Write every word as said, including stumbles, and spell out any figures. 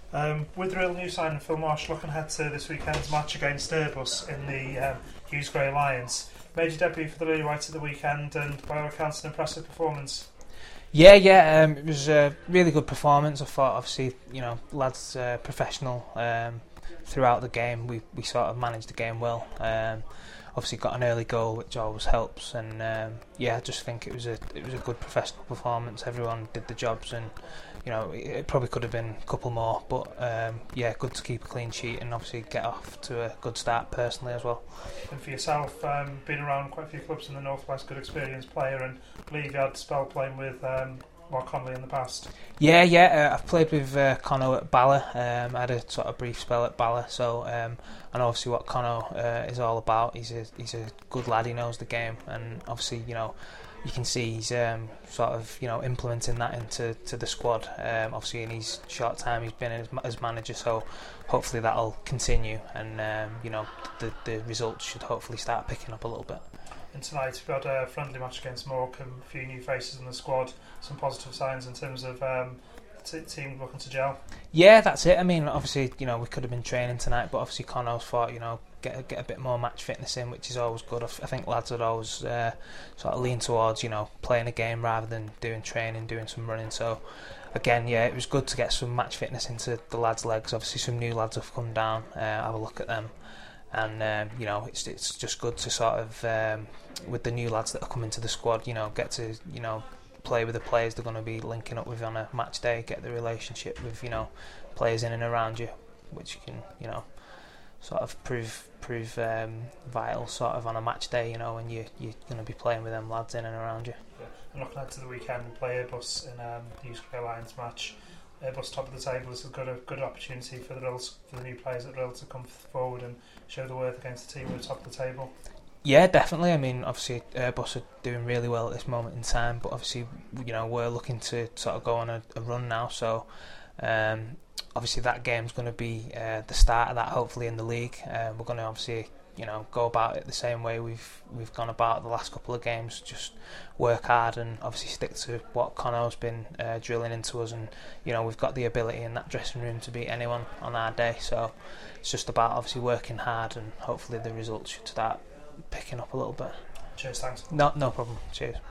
Um, with the real new signing Phil Marsh, looking ahead to this weekend's match against Airbus in the um, Hughes Gray Alliance, made your debut for the Lily Whites at the weekend, and by all accounts, an impressive performance. Yeah, yeah, um, it was a really good performance. I thought, obviously, you know, lads uh, professional um, throughout the game. We we sort of managed the game well. Um, obviously, got an early goal, which always helps. And um, yeah, I just think it was a it was a good professional performance. Everyone did the jobs, and you know, it, it probably could have been a couple more. But um, yeah, good to keep a clean sheet and obviously get off to a good start personally as well. And for yourself, um, been around quite a few clubs in the Northwest, good experienced player, and I believe you had a spell playing with um, Mark Connolly in the past. Yeah, yeah, uh, I've played with uh, Conno at Bala. Um, I had a sort of brief spell at Bala, so um, I know obviously what Conno uh, is all about. He's a he's a good lad. He knows the game, and obviously, you know, you can see he's um, sort of, you know, implementing that into to the squad. Um, obviously, in his short time he's been as, as manager, so hopefully that'll continue, and um, you know, the the results should hopefully start picking up a little bit. And tonight we've got a friendly match against Morecambe, a few new faces in the squad, some positive signs in terms of um, the t- team looking to gel. Yeah, that's it. I mean, obviously, you know, we could have been training tonight, but obviously Conno's thought, you know, get a, get a bit more match fitness in, which is always good. I, f- I think lads would always uh, sort of lean towards, you know, playing a game rather than doing training, doing some running. So, again, yeah, it was good to get some match fitness into the lads' legs. Obviously, some new lads have come down. Uh, have a look at them. And um, you know, it's it's just good to sort of um, with the new lads that are coming to the squad, you know, get to, you know, play with the players they're going to be linking up with on a match day, get the relationship with, you know, players in and around you, which can, you know, sort of prove prove um, vital sort of on a match day, you know, when you you're going to be playing with them lads in and around you. Yeah. And looking ahead to the weekend, we play Airbus in um, the Hughes Gray Alliance match. Airbus top of the table is a good a good opportunity for the Rills, for the new players at Rill to come forward and show the worth against the team at the top of the table. Yeah, definitely. I mean, obviously Airbus are doing really well at this moment in time, but obviously, you know, we're looking to sort of go on a, a run now, so um, obviously that game's going to be uh, the start of that, hopefully, in the league. Uh, we're going to obviously, you know, go about it the same way we've we've gone about the last couple of games, just work hard and obviously stick to what Connor's been uh, drilling into us, and you know, we've got the ability in that dressing room to beat anyone on our day, so it's just about obviously working hard, and hopefully the results should start picking up a little bit. Cheers, thanks. No, no problem. Cheers.